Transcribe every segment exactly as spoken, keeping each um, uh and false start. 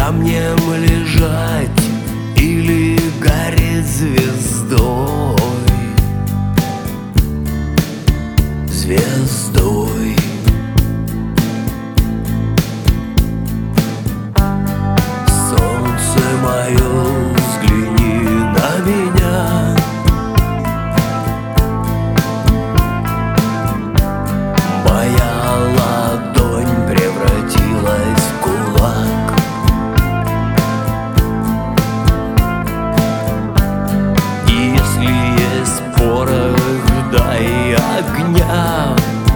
камнем лежать или гореть звездой, звездой. Солнце мое, взгляни на меня. Моя ладонь превратилась в кулак. И если есть порох, дай огня.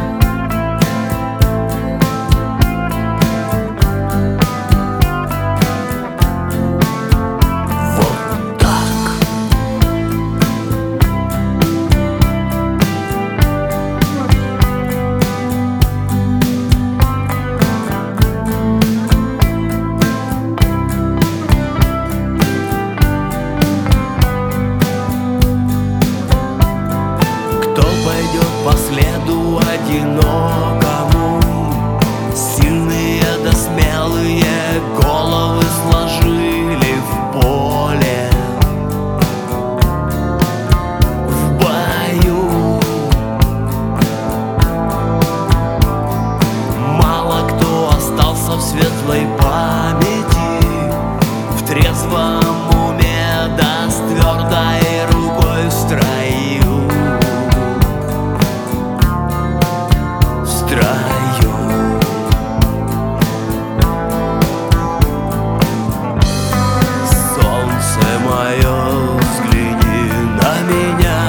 По следу одинокому, сильные да смелые головы сложили в поле, в бою. Мало кто остался в светлой памяти, в трезвом уме да с твердой рукой в строю. Солнце мое, взгляни на меня.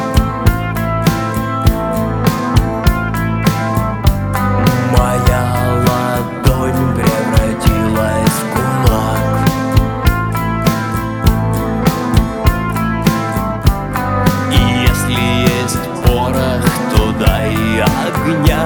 Моя ладонь превратилась в кулак. И если есть порох, то дай огня.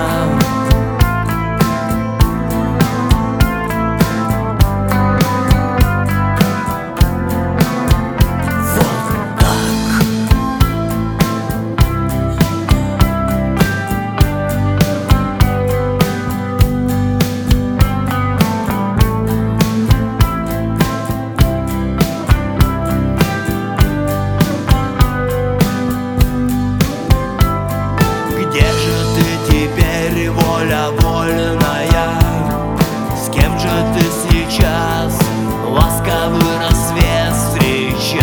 Воля вольная, с кем же ты сейчас ласковый рассвет встречаешь?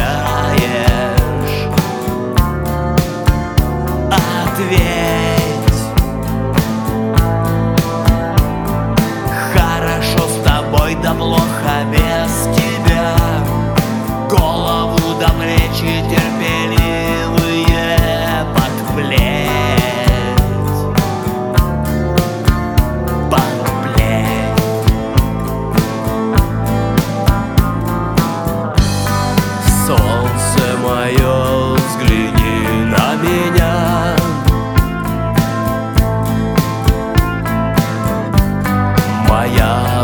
Ответь. Хорошо с тобой, да плохо без тебя. Голову до плечи терпеливые подплеть. Солнце мое, взгляни на меня. Моя